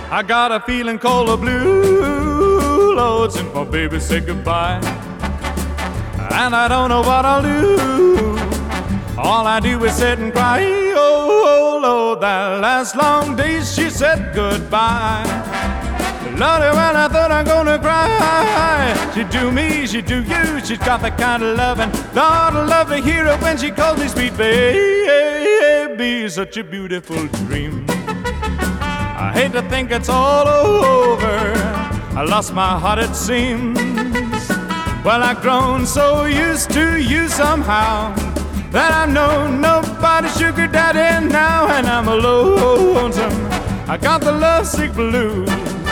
I got a feeling called the blue, Lord, since my baby said goodbye. And I don't know what I'll do. All I do is sit and cry. Oh, Lord, that last long day she said goodbye. Lordy, when I thought I'm gonna cry, she'd do me, she'd do you. She's got the kind of loving Lord, I love to hear it when she calls me sweet baby. Such a beautiful dream. I hate to think it's all over. I lost my heart, it seems. Well, I've grown so used to you somehow that I'm nobody's sugar daddy now, and I'm lonesome. I got the lovesick blues.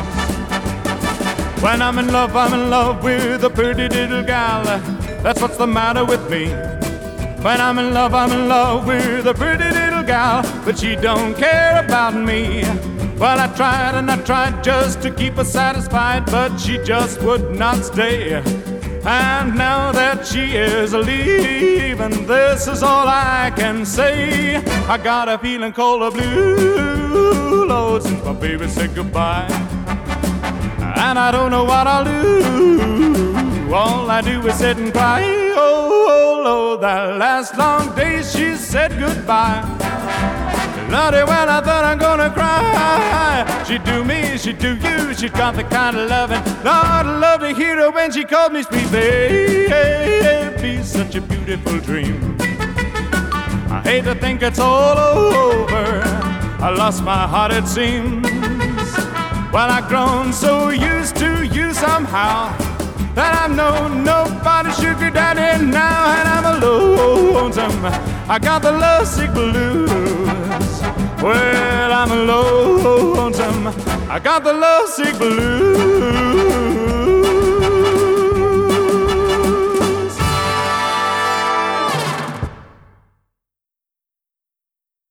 When I'm in love with a pretty little gal. That's what's the matter with me. When I'm in love with a pretty little gal, but she don't care about me. Well, I tried and I tried just to keep her satisfied, but she just would not stay. And now that she is leaving, this is all I can say. I got a feeling called the blue, Lord, since my baby said goodbye. And I don't know what I'll do. All I do is sit and cry. Oh, Lord, that last long day she said goodbye. Lordy, when I thought I'm gonna cry, she'd do me, she'd do you. She's got the kind of loving Lord, I love to hear her when she called me sweet baby. Such a beautiful dream. I hate to think it's all over. I lost my heart, it seems. Well, I've grown so used to you somehow that I'm nobody's sugar daddy now, and I'm lonesome. I got the lovesick blues. Well, I'm lonesome. I got the lovesick blues.